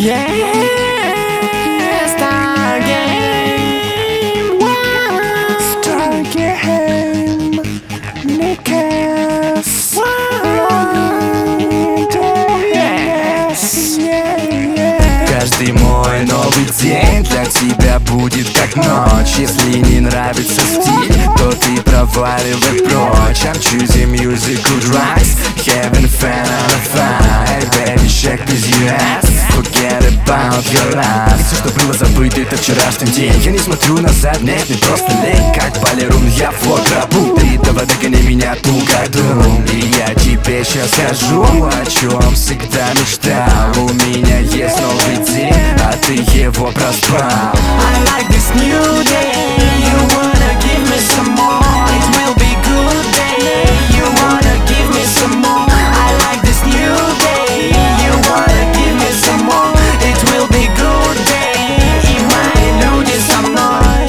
Stargame, Stargame, Nikes, каждый мой новый день для тебя будет как ночь. Если не нравится стиль, то ты проваливай прочь. I'm choosing music good rhymes, having fun on a fire. Baby, shake this US, forget about your life. И все, что было забыто, это вчерашний день. Я не смотрю назад, нет, мне просто лень. Как балерун я в гробу, ты давай догони меня ту году. И я тебе сейчас скажу, о чем всегда мечтал. У меня есть новый день, а ты его проспал. I like this new day. You wanna give me some more? It will be good day. You wanna give me some more? I like this new day. You wanna give me some more? It will be good day. И мои люди со мной.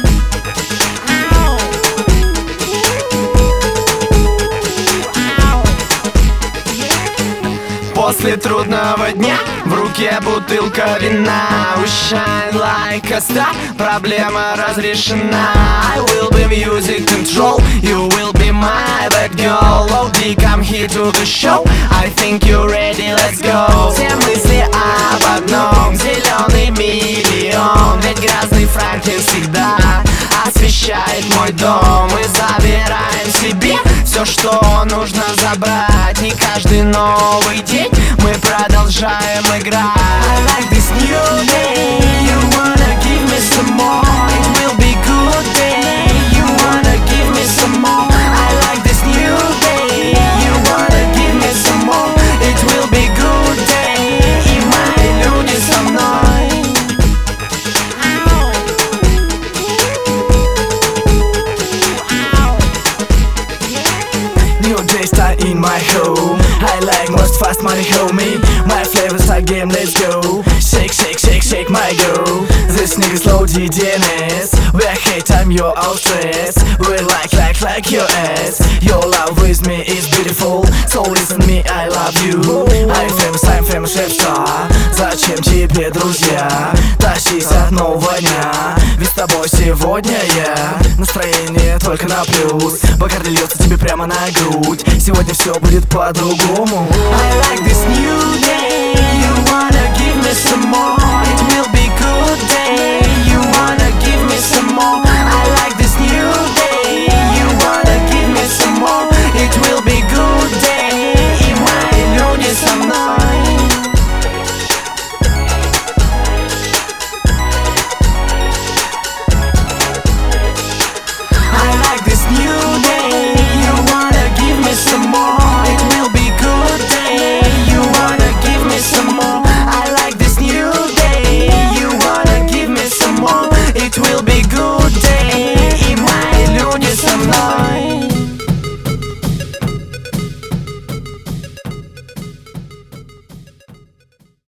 После трудного дня в руке бутылка вина. We shine like a star, проблема разрешена. I will be music control, you will be my bad girl. Lodi, come here to the show, I think you're ready, let's go. Все мысли об одном, зеленый миллион. Ведь грязный Франклин всегда освещает мой дом. Мы забираем себе все, что нужно забрать. И каждый новый день мы продолжаем играть. I like this new day. You wanna give me some more? It will be good day. You wanna give me some more? I like this new day. You wanna give me some more? It will be good day. И мои люди со мной. New day start in my home. I like most fast money, homie. My flavor Stargame, let's go. Shake, shake, shake, shake, my girl. This nigga's low DNS. We hate time, you're all stress. We like your ass. Your love with me is beautiful. So listen me, I love you. I'm famous, chef star. Зачем тебе друзья? Тащись от нового дня. Ведь с тобой сегодня я. Настроение только на плюс. Бакарди льется тебе прямо на грудь. Сегодня все будет по-другому. I like this new day.